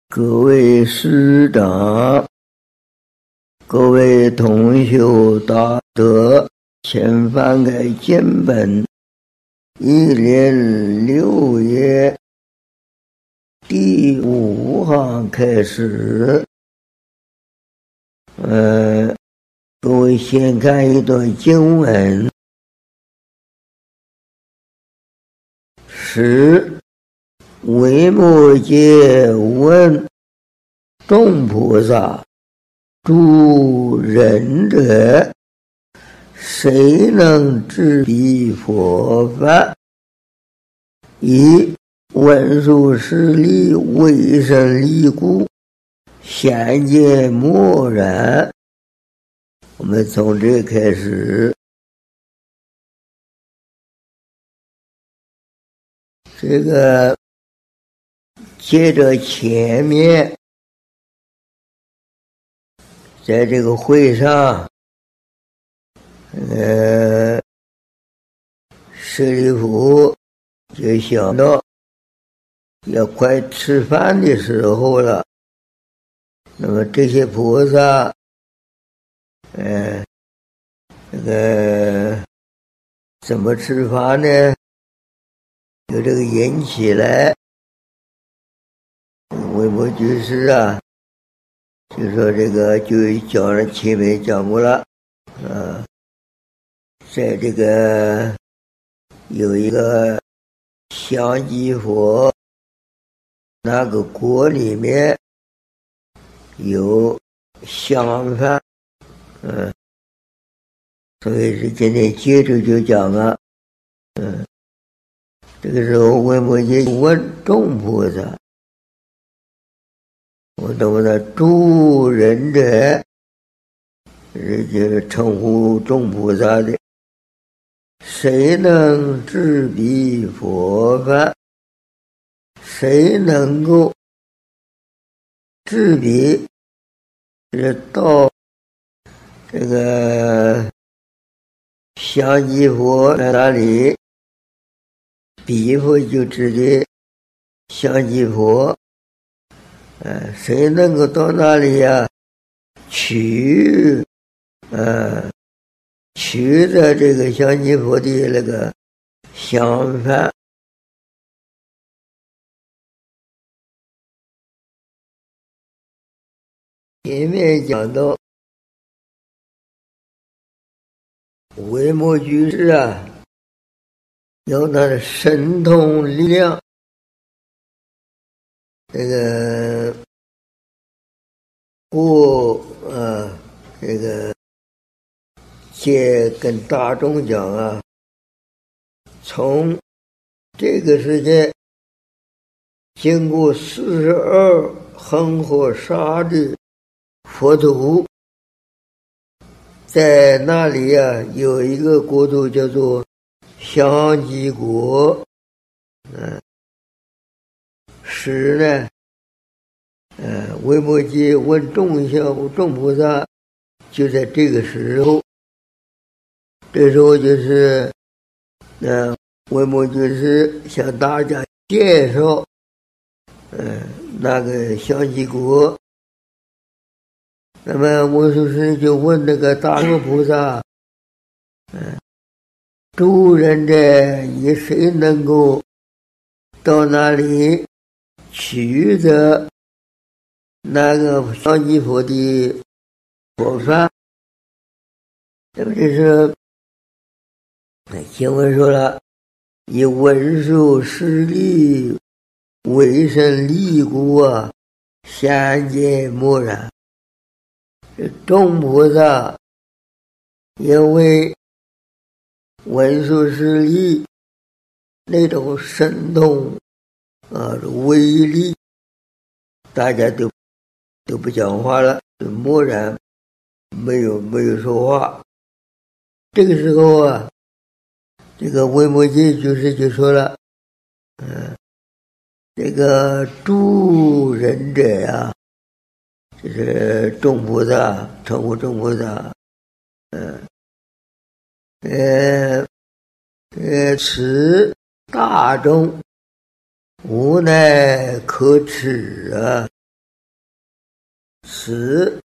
各位师长，各位同修大德，请翻开经本106页第5行开始。各位先看一段经文。维摩诘问众菩萨：诸仁者，谁能知彼佛法？以文殊师利为身利故，现见默然。我们从这开始。这个接着前面，在这个会上，舍利弗就想到要快吃饭的时候了。那么这些菩萨，怎么吃饭呢？有这个引起来，维摩居士啊，就说这个就讲了前面讲过了，在这个有一个香积佛那个国里面有香饭，所以是今天接着就讲了，这个时候维摩诘问众菩萨，我懂得诸仁者，这就是称呼众菩萨的，谁能知彼佛法？谁能够知彼？是到这个香积佛那里，彼佛就指的香积佛，谁能够到那里呀？取着这个香积佛的那个香饭。前面讲到维摩居士啊，用他的神通力量，这个这个跟大众讲啊，从这个世界经过42恒河沙的佛土，在那里啊有一个国土叫做香积国，时呢，维摩诘问众菩萨，就在这个时候，这时候就是维摩诘是向大家介绍那个香积国。那么文殊师就问那个大罗菩萨，诸仁者，以谁能够到那里取得那个香积佛的佛法？那么这是经文说了，以文殊师利为身利故啊，现见默然。众菩萨因为文殊师利那种神通威力，大家都不讲话了，默然，没有说话。这个时候啊，这个维摩诘就说了，这个诸仁者呀，就是众菩萨，称呼众菩萨，此大众无奈可耻啊！ 使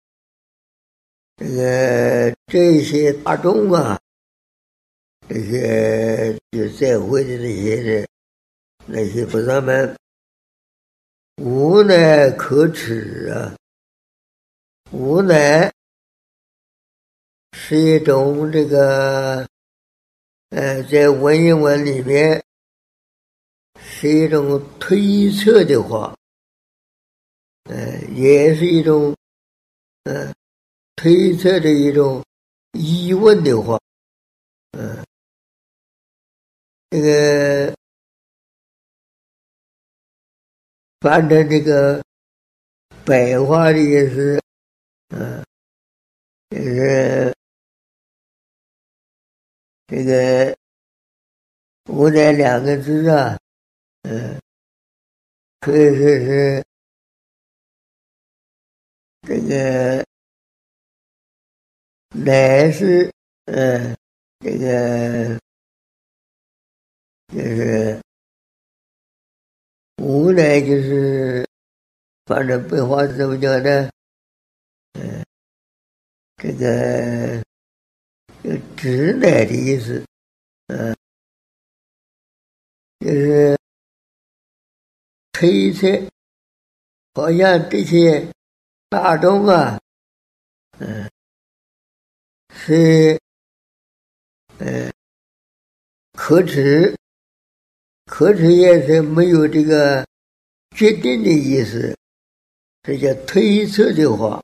这些大众啊，这些就在会的那些菩萨们，无奈可耻啊！无奈是一种在文言文里面是一种推测的话，也是一种推测的一种疑问的话，这个反正这个白话的意思，就是这个无奈两个字啊，可以说是这个乃是这个就是无奈，就是反正白话是怎么讲呢？这个有直乃的意思，就是推测，好像这些大众啊，是可耻，可耻也是没有这个决定的意思，这叫推测的话，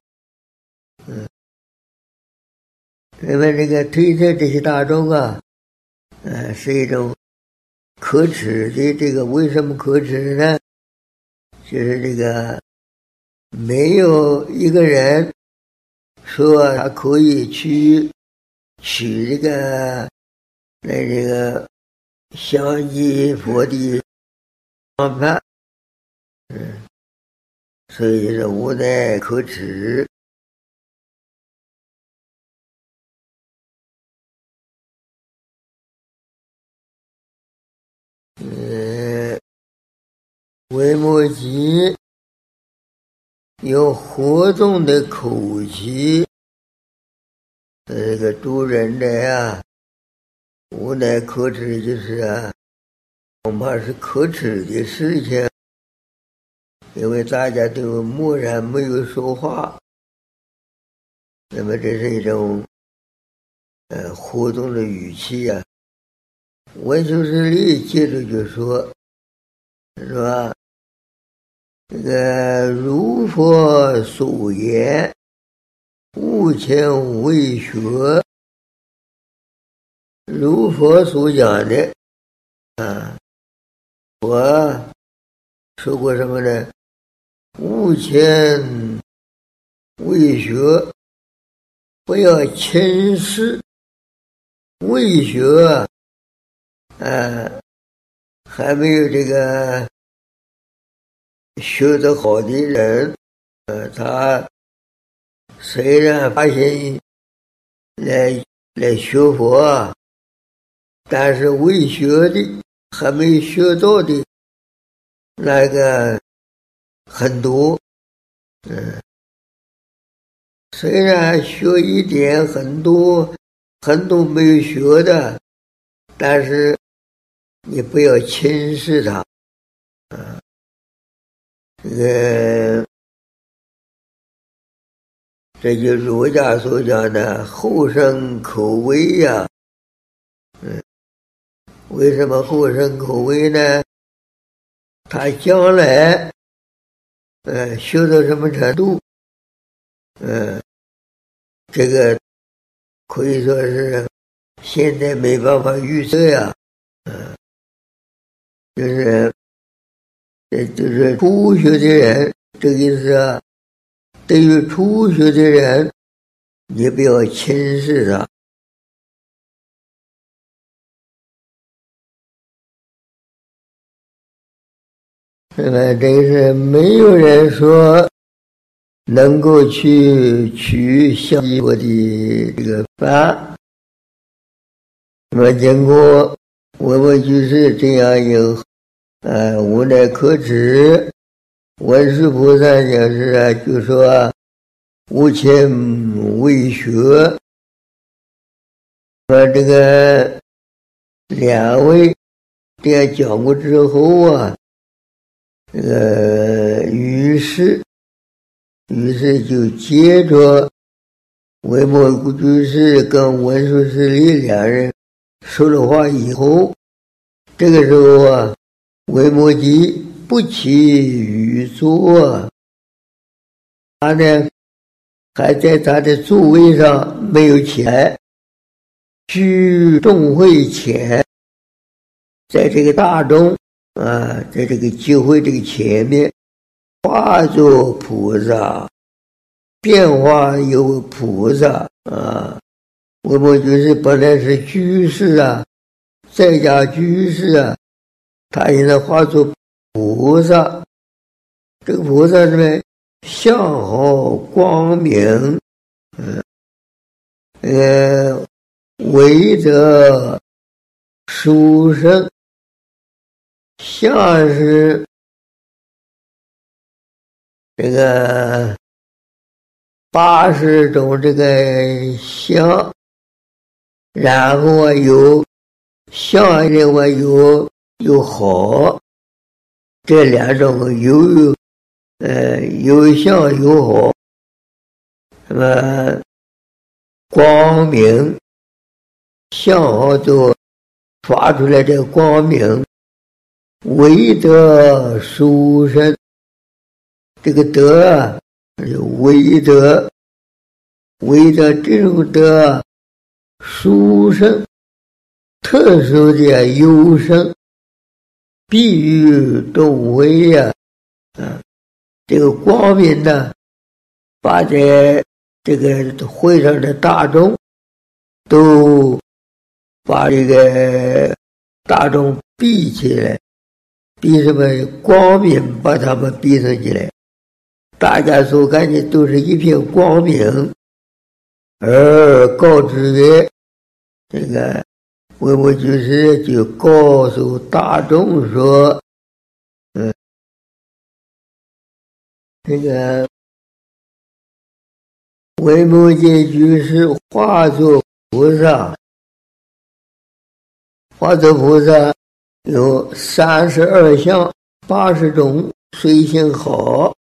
那么这个推测这些大众啊，是一种可耻的。这个为什么可耻呢？就是这个没有一个人说他可以去取这个相继佛的方法，所以是无奈可耻。维摩诘有活动的口气，这个助人的呀，无奈可耻，就是恐怕是可耻的事情，因为大家都默然没有说话，那么这是一种活动的语气啊。文殊师利接着就说，是吧？这个如佛所言，悟前为学，如佛所讲的我说过什么呢？悟前为学，不要轻视为学，还没有这个学得好的人，他虽然发心来学佛，但是未学的还没学到的那个很多，虽然学一点，很多没有学的，但是你不要轻视他，这就儒家所讲的后生可畏呀。为什么后生可畏呢？他将来修到什么程度，这个可以说是现在没办法预测呀。就是初学的人，这个意思啊。对于初学的人，你不要轻视他。这个是没有人说能够去取相继佛的这个法。那么经过我居士这样有无奈可耻， 文殊菩萨就说无钱为学，把这个两位这样讲过之后啊，这个于是就接着维摩居士跟文殊师利两人说了话以后，这个时候啊，维摩诘不起于座，他呢还在他的座位上没有起来，居众会前，在这个大众啊，在这个集会这个前面，化作菩萨，变化有菩萨啊。维摩居士本来是居士啊，在家居士啊，他现在化作菩萨。这个菩萨什么？相好光明，为者殊胜，相是这个80种这个相，然后有相，另外有好，这两种有相有好，那么光明相好就发出来这个光明，为德殊胜，这个德啊，为德这种德殊胜，特殊的优胜，必于众会呀，这个光明呢，把在这个会上的大众都把这个大众闭起来，闭什么？光明把他们闭上起来，大家所看见都是一片光明，而告知曰，这个维摩居士就告诉大众说，这个维摩诘居士化作菩萨，有32相，80种随行好，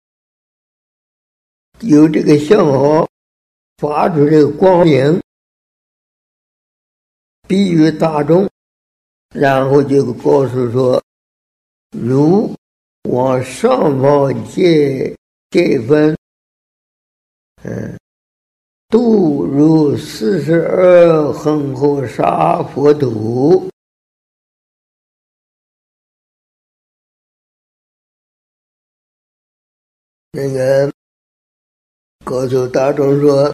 有这个相好发出这个光明，比喻大众，然后就告诉说，如往上方界分，度如42恒河沙佛土，那个告诉大众说，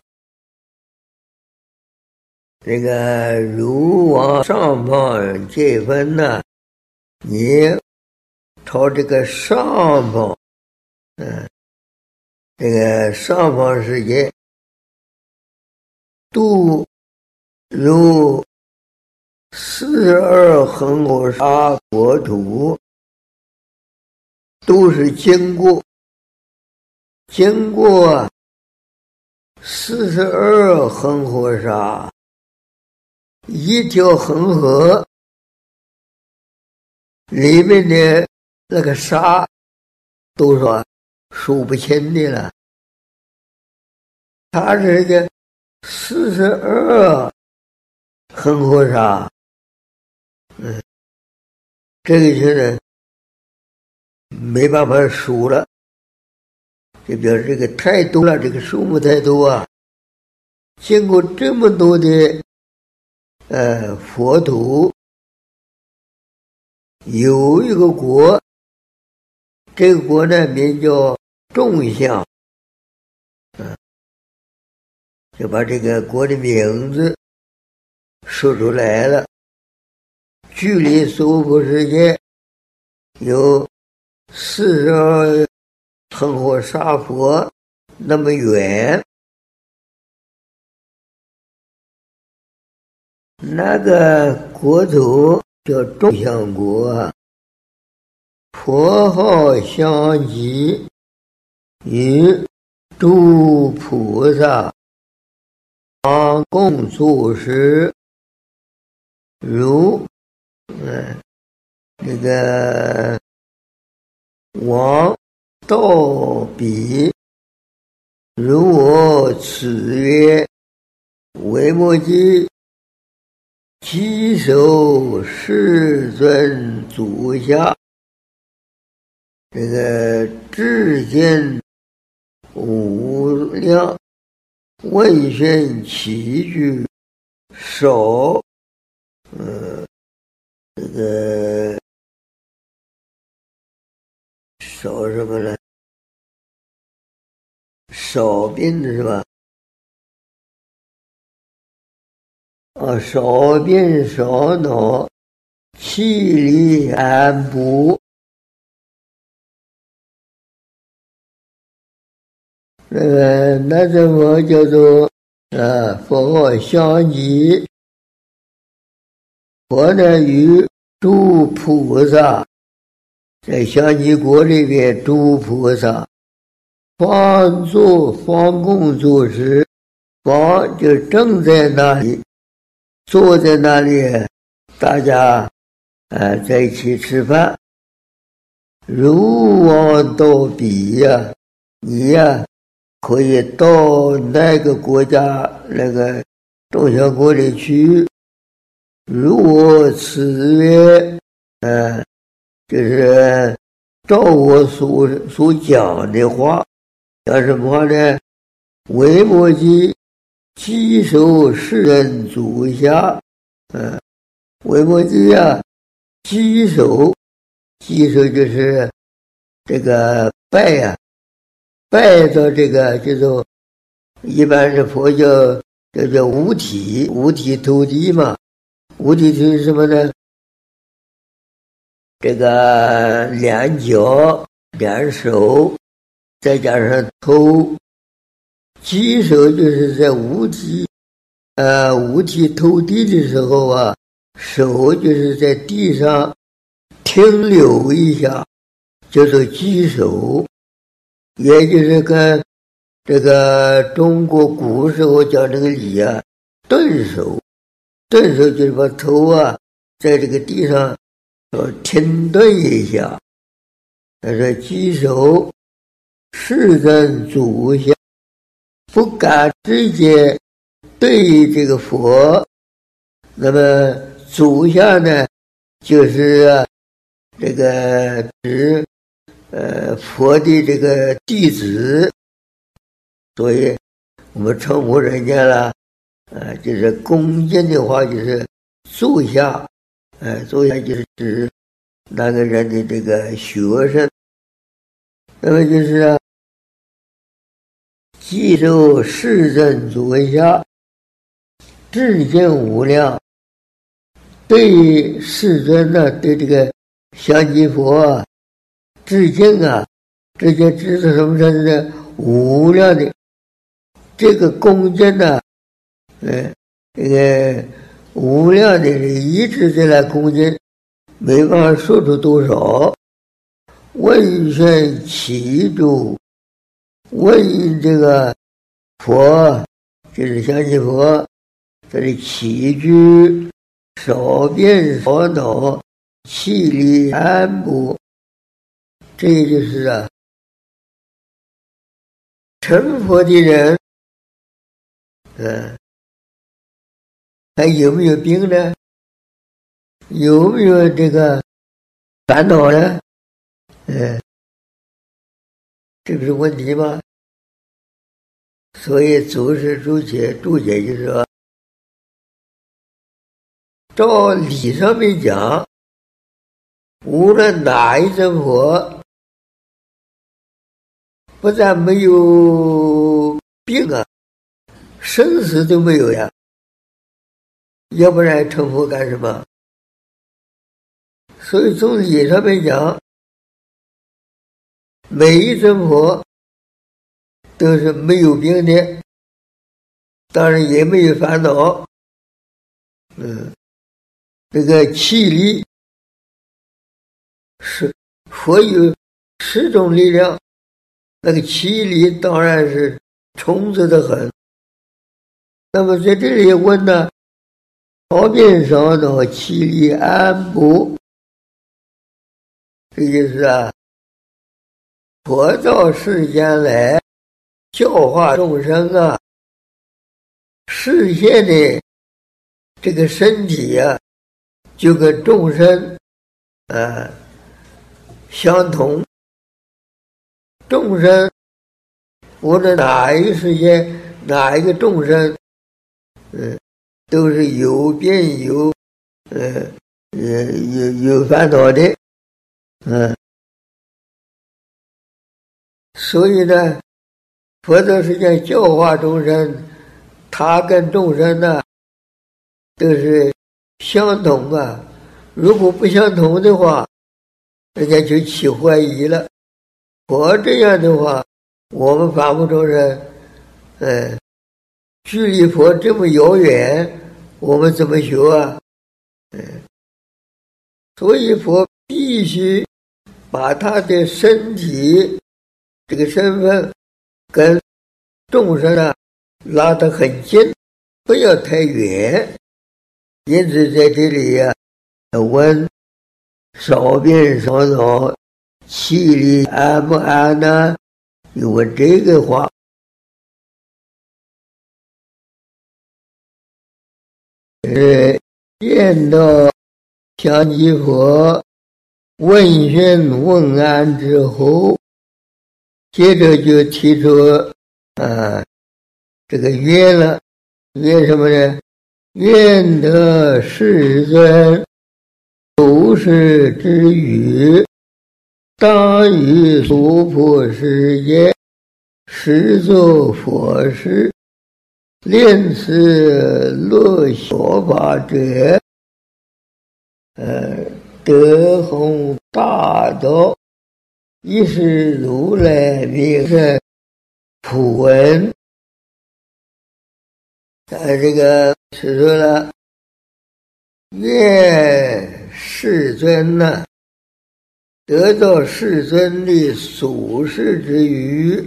这个如往上方界分呢，你朝这个上方，这个上方世界度如42恒河沙国土，都是经过42恒河沙，一条恒河里面的那个沙都说数不清的了，它是个42恒河沙，这个就是没办法数了，就表示这个太多了，这个数目太多啊。经过这么多的佛土，有一个国，这个国呢名叫众相，就把这个国的名字说出来了。距离娑婆世界有42恒河沙佛那么远，那个国土叫众相国， 佛号相继，与诸菩萨共住时，如那个王道比，如我此曰：维摩诘，稽首世尊足下，这个至见无量，问讯起居少，这个少什么呢？少病是吧？少病少恼，气力安补。那怎么叫做佛号相继？佛呢与诸菩萨，在相继国里边，诸菩萨方共坐时，方就正在那里，坐在那里，大家在一起吃饭。如往到彼呀，你呀可以到那个国家那个众小国里去。如我此曰，就是照我所讲的话，讲什么话呢？维摩诘，稽首世尊足下，维摩诘啊，稽首就是这个拜呀，拜到这个叫做一般是佛教叫五体投地嘛。五体是什么呢？这个两脚两手，再加上头。稽首就是在五体投地的时候啊，手就是在地上停留一下，叫做稽首。也就是跟这个中国古时候讲这个礼啊，顿首就是把头啊在这个地上停顿一下。他说稽首世尊足下，不敢直接对这个佛。那么足下呢，就是这个指佛的这个弟子，所以我们称呼人家了，就是恭敬的话，就是坐下，坐下就是指那个人的这个学生。那么就是稽首世尊足下，至见无量，对世尊呢，对这个相继佛致敬啊，致敬指是什么程度呢？无量的这个恭敬呢，这个无量的一直在来恭敬，没办法说出多少。问讯起住，问这个佛，就是相继佛，这里起居少变少恼，气力安补。这就是成佛的人，还有没有病呢？有没有这个烦恼呢？这不是问题吗？所以注释注解就是说，照理上面讲，无论哪一尊佛，不但没有病啊，生死都没有呀，要不然成佛干什么？所以从理上面讲，每一尊佛都是没有病的，当然也没有烦恼。这个气力是佛有10种力量，那个气力当然是充足的很。那么在这里问呢，表面上的气力安布，这意思啊，佛到世间来教化众生啊，视现的这个身体啊，就跟众生相同。众生无论哪一个世界，哪一个众生，都是有变有烦恼的，所以呢，佛陀实际上教化众生，他跟众生呢都是相同啊。如果不相同的话，人家就起怀疑了。佛这样的话，我们凡夫众生，距离佛这么遥远，我们怎么学啊？所以佛必须把他的身体这个身份跟众生啊拉得很近，不要太远。因此在这里啊，问少便少恼，气力安不安呢？你问这个话。见到香积佛问讯问安之后，接着就提出这个愿了。愿什么呢？愿得世尊如是之语，当于娑婆世界实作佛事，令此乐小法者，得弘大道，亦是如来名声普闻。这个是说了，愿世尊呢，得到世尊的所事之语。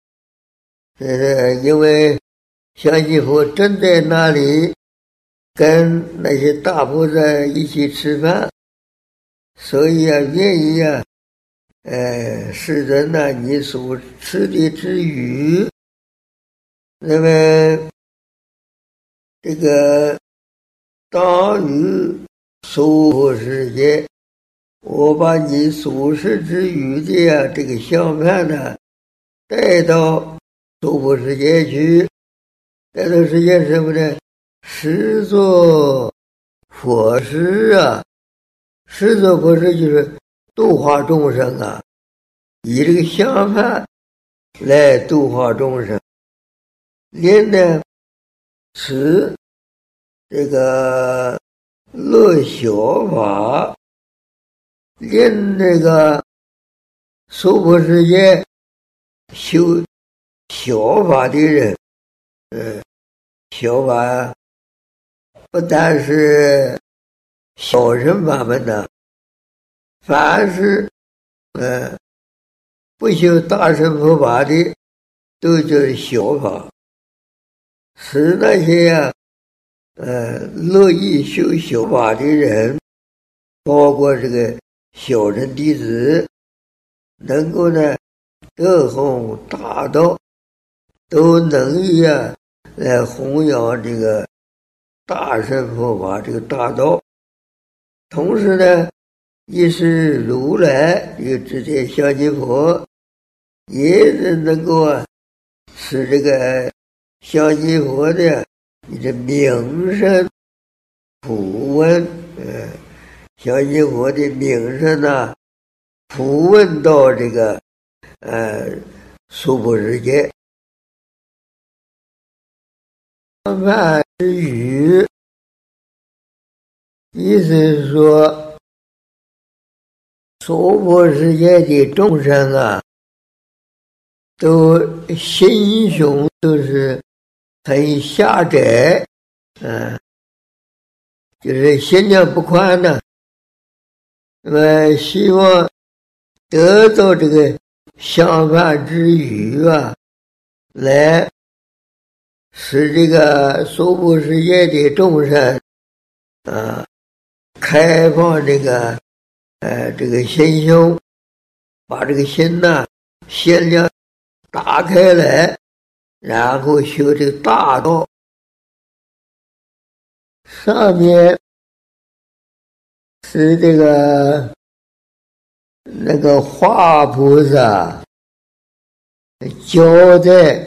因为香积佛正在那里跟那些大菩萨一起吃饭，所以啊，愿意啊，世尊呢，你所吃的之语，那么这个当于娑婆世界，我把你所示之语的这个相判呢，带到娑婆世界去。带到世界什么呢？实作佛事啊，实作佛事就是度化众生啊，以这个相判来度化众生。令呢，此这个乐小法，令这个娑婆世界修小法的人，小法不但是小乘法门的，凡是不修大乘佛法的，都叫小法。使那些乐意修小法的人，包括这个小乘弟子，能够呢得弘大道，都能以来弘扬这个大乘佛法，这个大道。同时呢，亦是如来这个直接香积佛，也是能够使这个香积佛的你的名声普闻，香积佛的名声呢普闻到这个娑婆世界。相判之语，意思是说，娑婆世界的众生啊，都心胸都是很狭窄，就是心量不宽的。那么希望得到这个香饭之余啊，来使这个娑婆世界的众生开放这个心胸，把这个心呐限量打开来，然后修这个大道。上面是这个那个华菩萨交代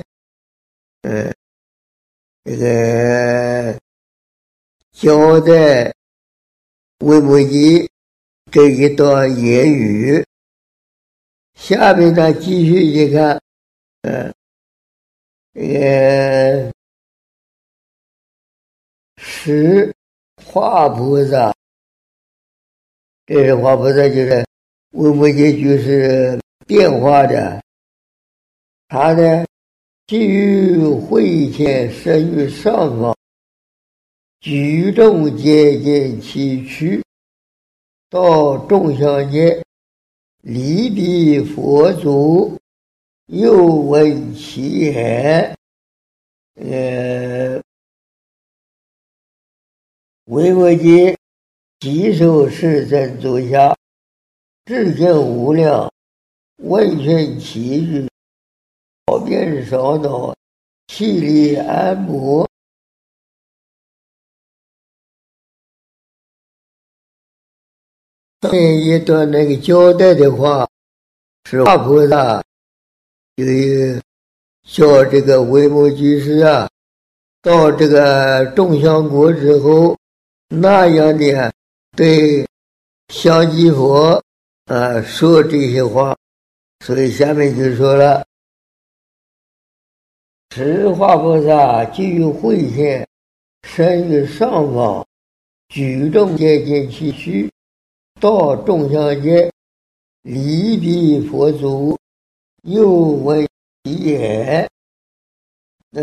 这个交代维摩诘这一段言语。下面呢继续一看，是华菩萨，这是华菩萨，就是维摩诘居士变化的。他呢，基于慧见生于上方，举众皆见其躯，到众相界，离彼佛祖，又闻其言。维摩诘即受世尊足下，至见无量，问讯其语，少辩少恼，气力安摩。上面一段那个交代的话，是华菩萨就叫这个维摩居士啊，到这个众香国之后，那样的对香积佛说这些话。所以下面就说了，此华菩萨基于慧见生于上方，举众皆见其躯，到众相界，离彼佛祖，又闻其言。这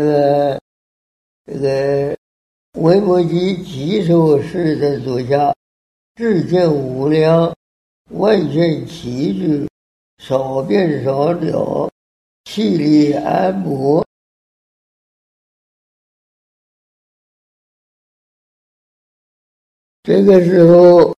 个维摩诘即受世尊足下，至见无量，问讯其语，少辩少恼，气力安摩。这个时候，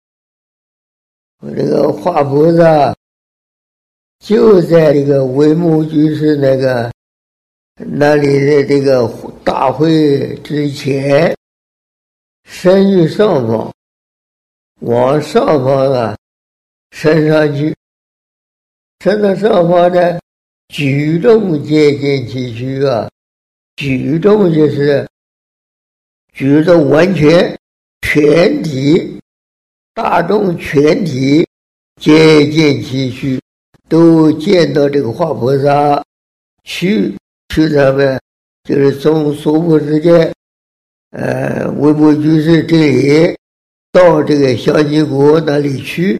这个华菩萨就在这个维摩居士那里的这个大会之前，升于上方，往上方升上去，升到上方呢，举众皆见其躯举众就是举的完全全体，大众全体皆见其躯，都见到这个华菩萨去他们，就是从娑婆世界维摩居士这里到这个香积国那里去。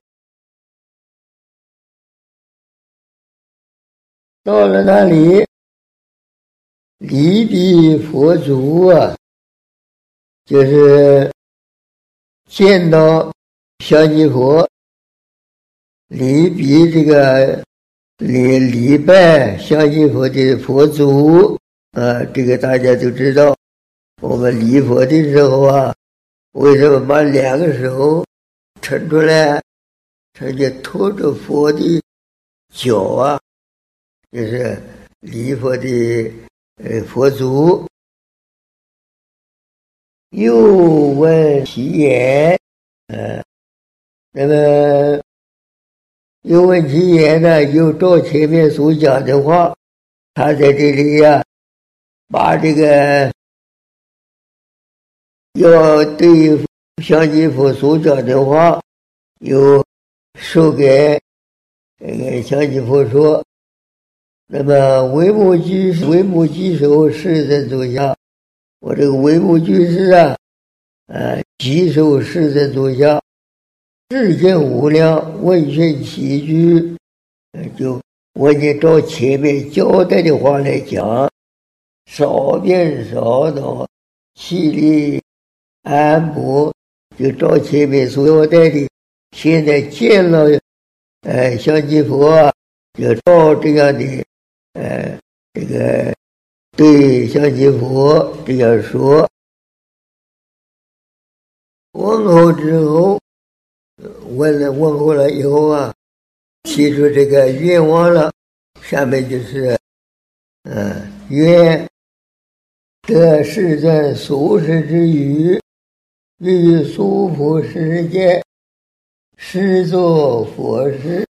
到了那里，离彼佛祖就是见到香积佛，离彼这个礼拜香积佛的佛祖这个大家都知道。我们礼佛的时候为什么把两个手伸出来，直接托着佛的脚就是礼佛的佛祖。又问其言，那么又问其言呢，又照前面所讲的话，他在这里把这个要对香积佛所讲的话，又说给香积佛说。那么维摩居受世尊足下，我这个维摩居士即受世尊足下，至见无量，问讯其句。就我已经照前面交代的话来讲，少辩少恼，气力安摩，就照前面所交代的。现在见了香积佛就照这样的这个对香积佛这样说。问候之后，问候了以后啊，提出这个愿望了。下面就是愿得世尊俗世之语，于娑婆世界施作佛事。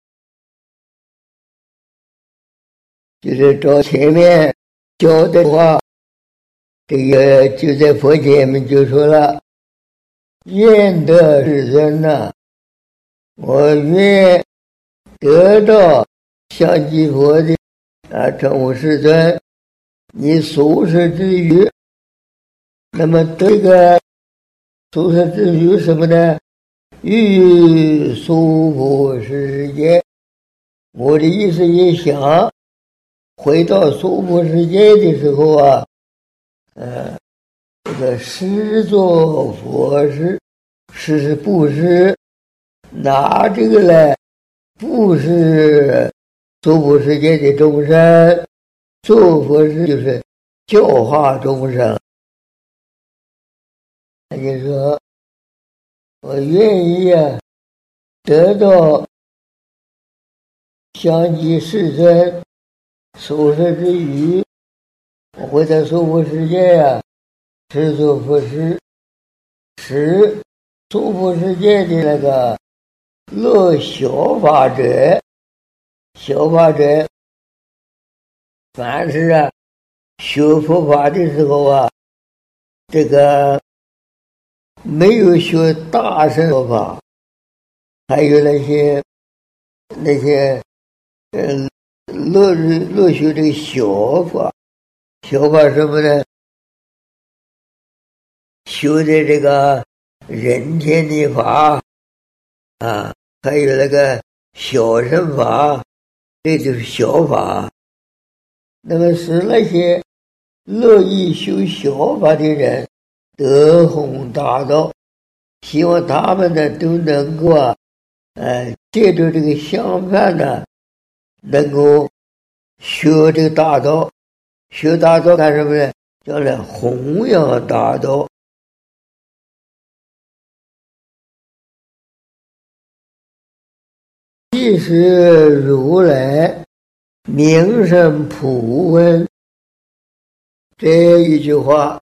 就是照前面教的话，这个就在佛前面就说了，愿得世尊呐，我愿得到香积佛的称呼世尊，你俗世之语。那么这个俗世之语什么呢？于娑婆世界，我的意思也想回到娑婆世界的时候啊，这个施作佛事，施是布施，拿这个来布施娑婆世界的众生，做佛事就是教化众生。他就说，我愿意得到香积世尊俗世之语，我会在娑婆世界施作佛事，使娑婆世界的那个乐小法者，小法者，凡是学佛法的时候这个没有学大乘佛法，还有那些乐学这个小法，小法什么呢？修的这个人天的法还有那个小乘法，这就是小法。那么使那些乐意修小法的人得弘大道，希望他们都能够借着这个相伴能够学这个大道。学大道干什么呢？叫来弘扬大道。即是如来名声普闻，这一句话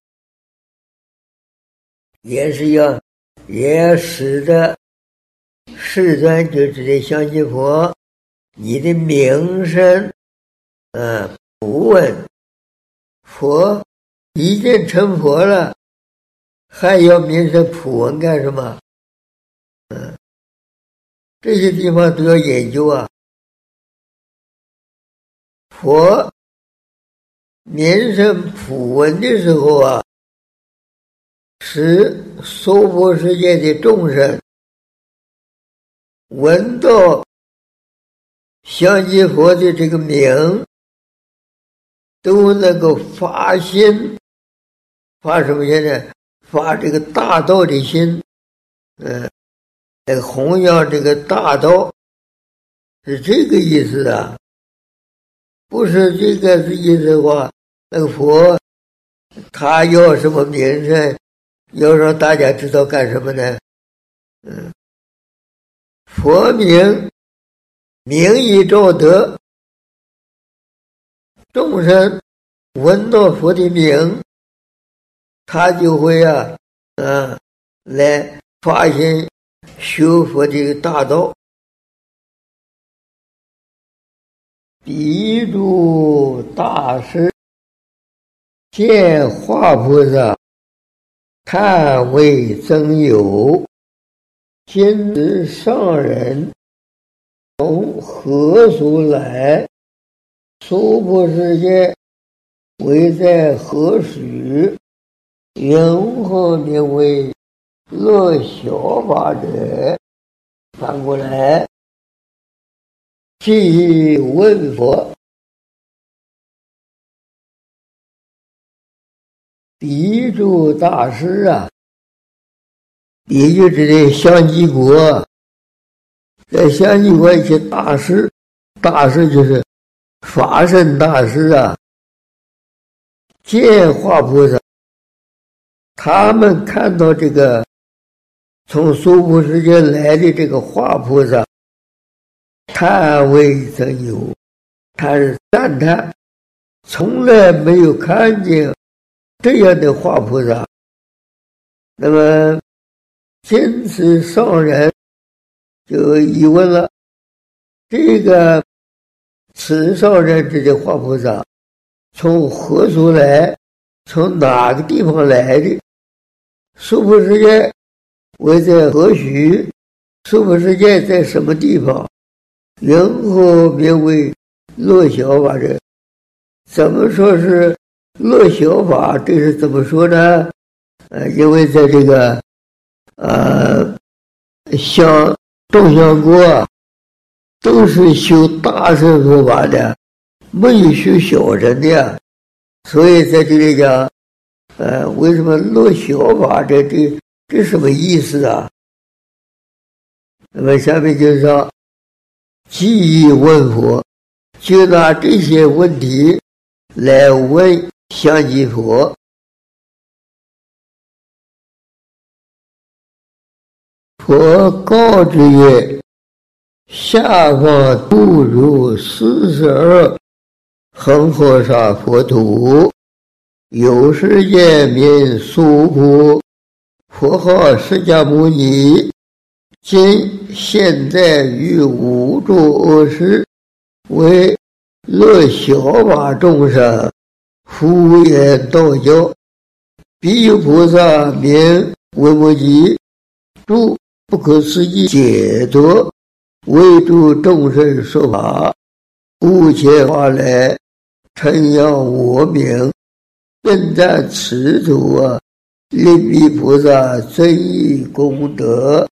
也使得世尊就指的香积佛，你的名声普闻，佛已经成佛了，还要名声普闻干什么？这些地方都要研究佛名声普闻的时候使娑婆世界的众生闻到香积佛的这个名，都能够发心，发什么心呢？发这个大道的心，弘扬这个大道，是这个意思不是这个意思的话，那个佛他要什么名声，要让大家知道干什么呢？佛名以照德，众生闻到佛的名，他就会来发现学佛的大道。比诸大师见化菩萨，叹为增有，今日上人从何所来？娑婆世界为在何时？云何名为乐小法者？反过来，即问佛，比诸大师比喻指的香积国， 在相继国一些大师，大师就是法身大师啊，见化菩萨，他们看到这个从娑婆世界来的这个化菩萨，叹为真有，他是赞叹，从来没有看见这样的化菩萨。那么今此上人就疑问了，这个此上人这些化菩萨从何处来，从哪个地方来的？娑婆世界为在何许？娑婆世界在什么地方？云何名为乐小法者？怎么说是乐小法？这是怎么说呢？因为在这个像众相国都是修大乘佛法的，没有修小乘的呀。所以在这里讲，为什么乐小法？这什么意思啊？那么下面就是说，既已问佛，就拿这些问题来问相继佛。佛告之曰：下方度如42恒河沙佛土，有世界名娑婆，佛号释迦牟尼。今现在于无诸恶世，为乐小法众生，敷衍道教。彼有菩萨名维摩诘，住不可思议解脱，为诸众生说法，故前话来称扬我名，并赞此土令彼菩萨增益功德。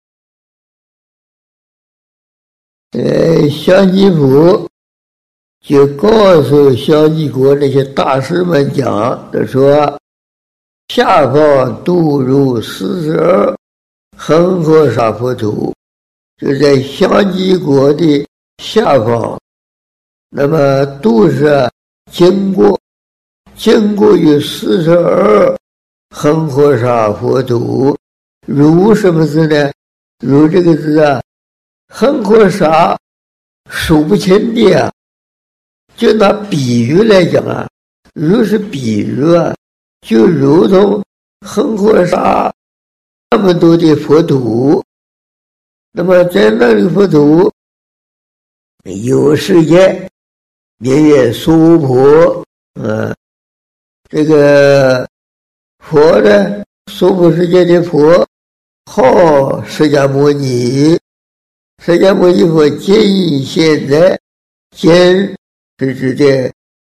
相继佛就告诉相继国那些大师们讲的说，下方度入42恒河沙佛土，就在相继国的下方。那么度是经过有42恒河沙佛土。如什么字呢？如这个字啊，恒河沙数不清的啊。就拿比喻来讲啊，如是比喻啊，就如同恒河沙那么多的佛土。那么在那个佛土有世界名曰娑婆，这个佛呢，娑婆世界的佛号释迦牟尼。释迦牟尼佛今现在是指的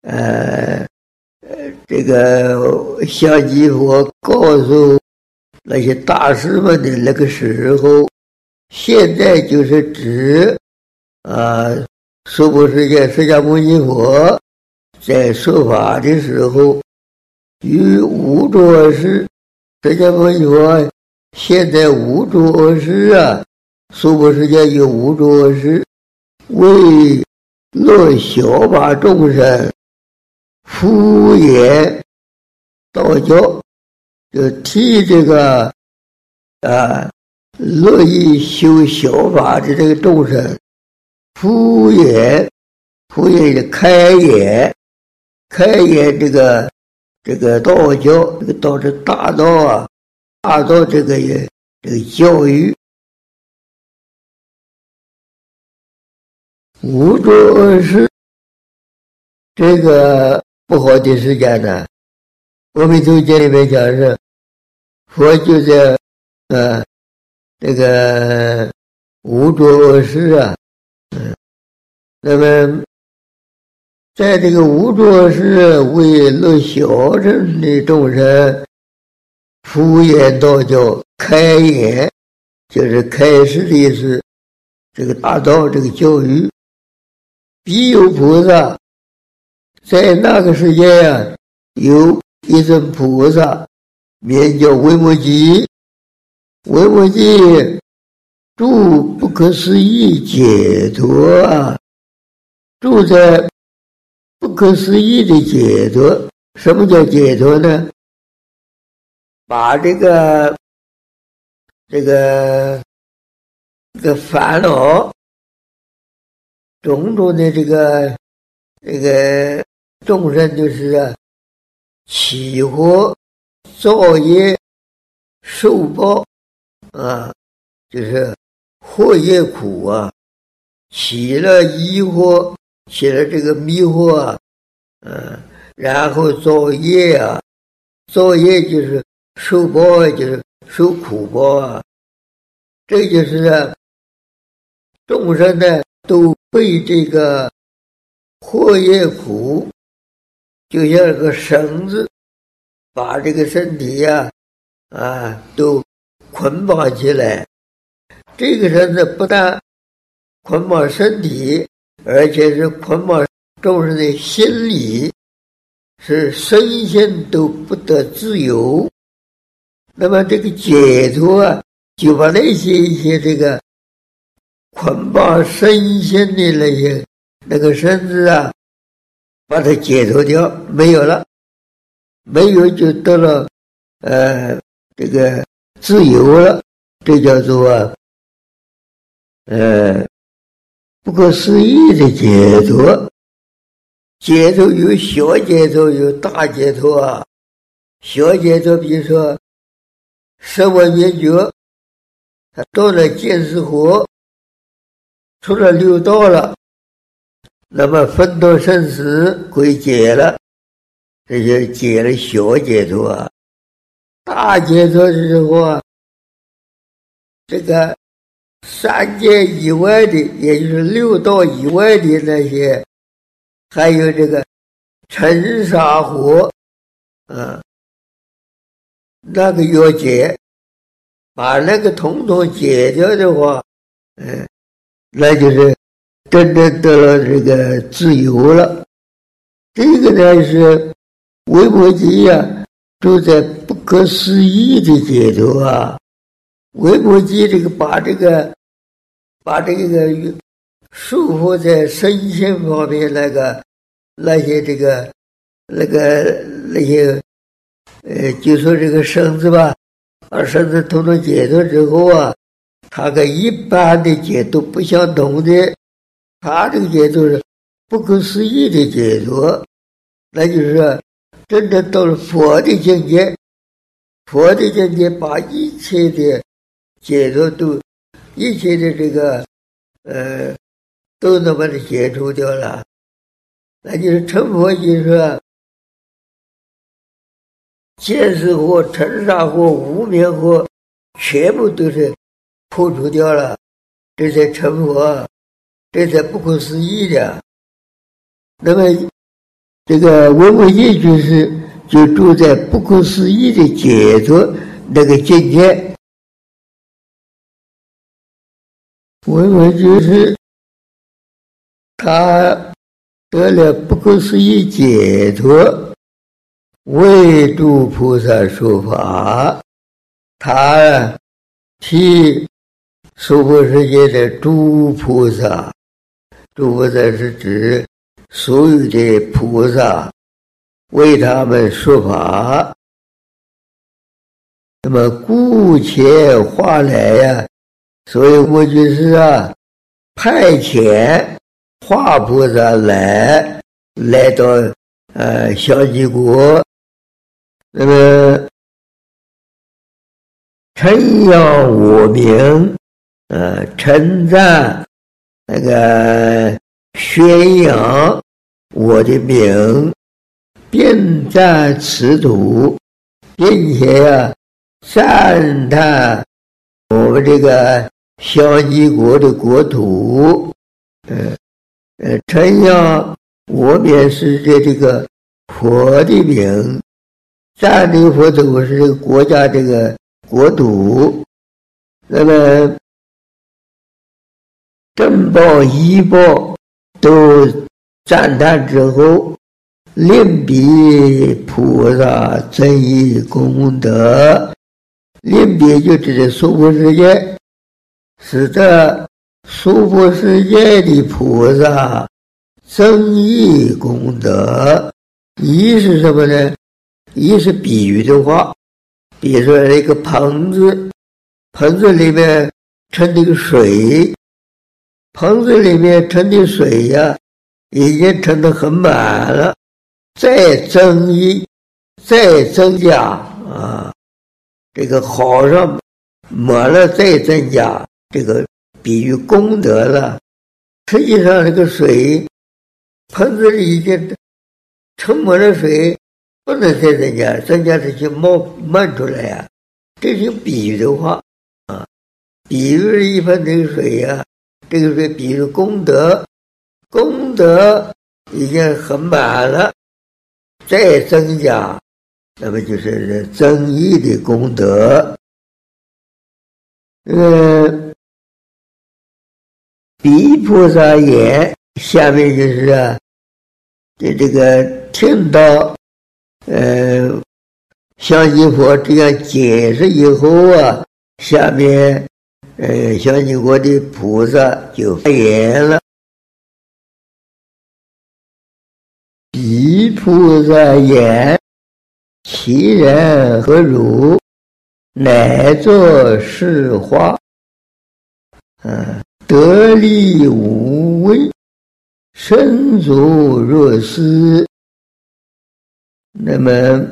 这个相继佛告诉那些大师们的那个时候，现在就是指娑婆世界释迦牟尼佛在说法的时候，于无诸恶世，释迦牟尼佛现在无诸恶世啊，娑婆世界有无诸恶世，为乐小法众生，敷衍道教，就替这个乐意修小法的这个众生敷衍的开眼这个道教，这个道是大道啊，大道这个教育。无诸恶世，这个不好的时间呢，我们从经里面讲是佛就在这个无诸恶世啊，那么在这个无诸恶世为乐小乘的众生敷衍道教，开眼就是开示的意思，这个大道这个教育。彼有菩萨，在那个世界啊，有一尊菩萨名叫维摩诘。维摩诘住不可思议解脱啊，住在不可思议的解脱。什么叫解脱呢？把这个烦恼种种的这个众生，就是起惑造业受报啊，就是惑业苦啊，起了疑惑，起了这个迷惑啊，然后造业啊，造业就是受报，就是受苦报啊。这就是众生呢都被这个惑业苦，就像个绳子，把这个身体都捆绑起来。这个绳子不但捆绑身体，而且是捆绑众生的心理，是身心都不得自由。那么这个解脱啊，就把一些这个捆绑身心的那个绳子啊，把它解脱掉，没有了，没有就得了这个自由了。这叫做不可思议的解脱。解脱有小解脱，有大解脱啊。小解脱，比如说声闻缘觉，他到了见识惑，出了六道了，那么分道生死归解了，这就解了小解脱啊。大解脱是什么？这个三界以外的，也就是六道以外的那些，还有这个尘沙惑那个要解，把那个统统解掉的话，那就是真正得了这个自由了。这个呢是维摩诘啊，住在不可思议的解脱啊。维摩诘这个把这个束缚在身心方面那些就说这个绳子吧，把绳子统统解脱之后啊，它跟一般的解脱不相同的，它这个解脱是不可思议的解脱，那就是说真正到了佛的境界。佛的境界把一切的解脱一切的这个都能把它解除掉了，那就是成佛，就是说见识惑、尘沙惑、无明惑全部都是破除掉了，这才成佛，这才不可思议的。那么这个维摩诘就住在不可思议的解脱那个境界。维摩诘他得了不可思议解脱，为诸菩萨说法，他替娑婆世界的诸菩萨，诸菩萨是指所有的菩萨，为他们说法。那么故且化来呀，所以我就是派遣化菩萨来到小极国，那么称扬我名，称赞那个宣扬我的名，遍赞此土，并且赞叹我们这个小极国的国土，称扬我便是这个佛的名，赞的佛土是这个国家这个国土。那么正报依报都赞叹之后，另比菩萨增益功德，另比就指的娑婆世界， 使得娑婆世界的菩萨增益功德。益是什么呢？益是比喻的话，比如说一个盆子，盆子里面盛的水，盆子里面盛的水呀，已经盛得很满了，再增益，再增加啊，这个好上满了再增加，这个比喻功德了。实际上这个水盆子里已经盛满了水，不能再增加，增加这些漫出来呀，这是比喻的话啊。比喻一盆这个水呀，这个水比喻功德，功德已经很满了，再增加，那么就是增益的功德。比菩萨言，下面就是这个听到香积佛这样解释以后啊，下面香积国的菩萨就发言了。比菩萨言，其人何如？乃作是话，得利无畏，身足若斯。那么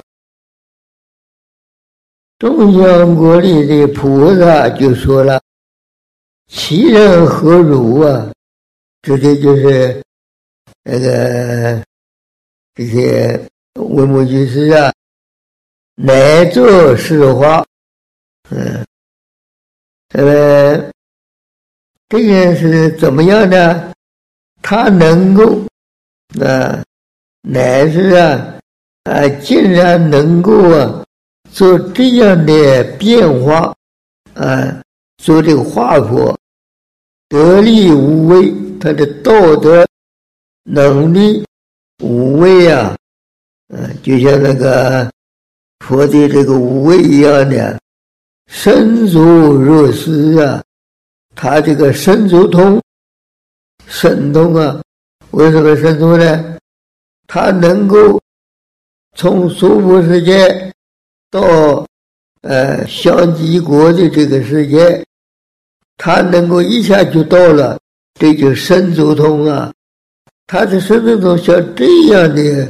众香国里的菩萨就说了，其人何如啊？这些就是那个这些文母居士啊，乃作是话。这个是怎么样呢？他能够乃是竟然能够做这样的变化做这个化佛，得力无畏，他的道德能力无畏就像那个佛的这个无畏一样的，身足若斯他这个身足通，神通为什么神通呢？他能够从娑婆世界到香积国的这个世界，他能够一下就到了，这就身足通他的身足通像这样的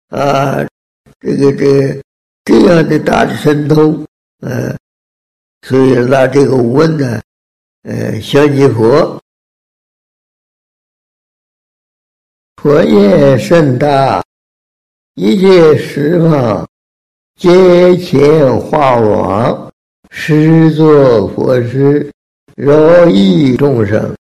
这样的大的神通所以拿这个问呢香积佛，佛业甚大，一切十方皆前化往，施作佛事，饶益众生。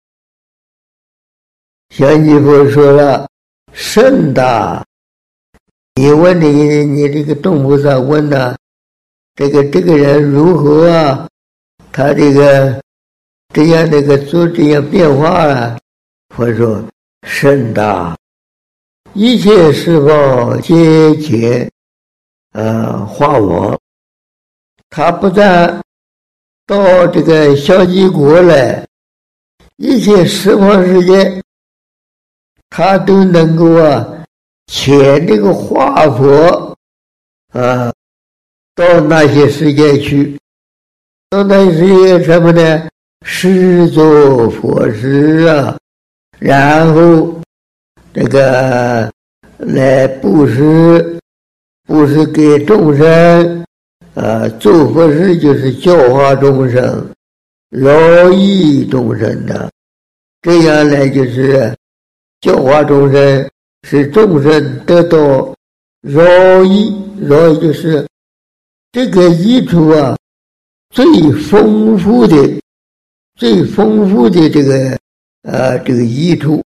香积佛说了，甚大。你问你这个众菩萨问这个人如何他这个这样做这样变化佛说甚大，一切十方皆前化往。他不但到这个香积国来，一切十方世界他都能够遣这个化佛到那些世界去，到那些世界什么呢？施作佛事然后这个来布施给众生做佛事就是教化众生，饶益众生这样来就是教化众生，使众生得到饶益。饶益就是这个益处最丰富的这个益处。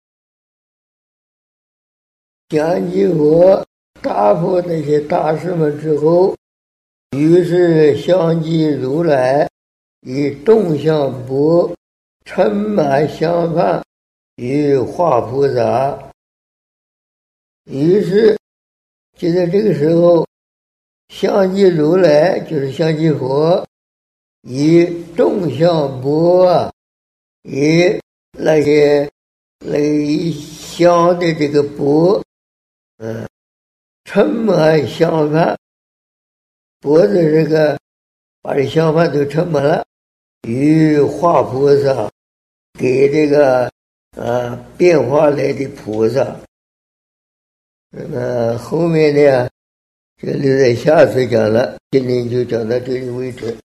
香积佛答复那些大师们之后，于是香积如来以众香钵盛满香饭与化菩萨。于是就在这个时候，香积如来就是香积佛以众香钵以那些香的这个钵，盛满香饭，钵子这个把这香饭都盛满了，与化菩萨给这个变化来的菩萨。那么后面呢，就留在下次讲了，今天就讲到这里为止。